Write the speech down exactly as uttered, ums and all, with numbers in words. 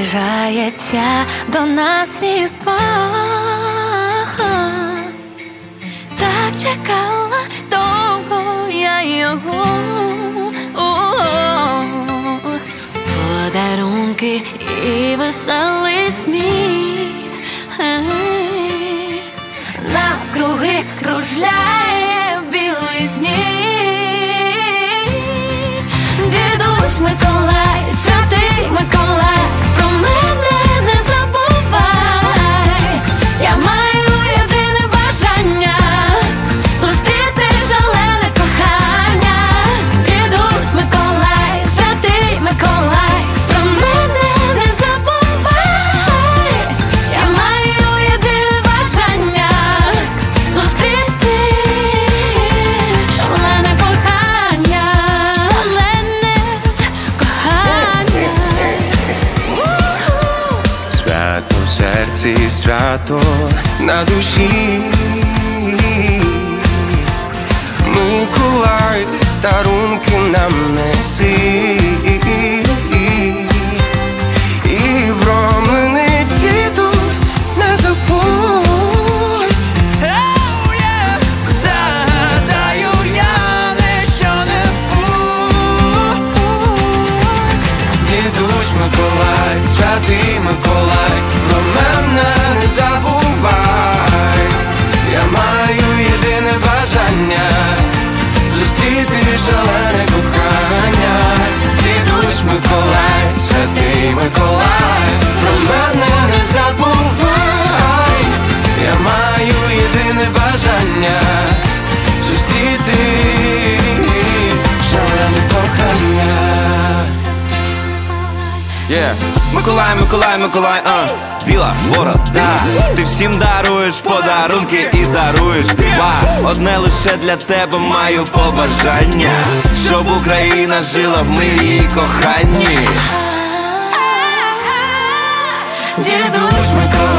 наближається до нас Різдво. Так чекала довго я його. Подарунки і веселий сміх. Навкруги кружляє білий сніг. Дідусь Миколай, святий Миколай, про мене не забувай. Я маю єдине бажання — зустріти шалене кохання. Дідусь Миколай, святий Миколай, про мене не забувай. Я маю єдине бажання — зустріти шалене кохання. Шалене кохання. Свято в серці, свято на душі. Миколай, дарунки нам неси. І про мене, діду, не забудь. Oh, yeah. Загадаю я не що-небудь. Дідусь Миколай, святий Миколай, про мене не забувай. Я маю єдине бажання — зустріти шалене кохання. Дідусь Миколай, святий Миколай, про мене не забувай. Я маю єдине бажання — зустріти шалене кохання. Yeah. Миколай, Миколай, Миколай, а біла борода. Ти всім даруєш подарунки і даруєш два. Одне лише для тебе маю побажання, щоб Україна жила в мирі і коханні. Дідусь Миколай.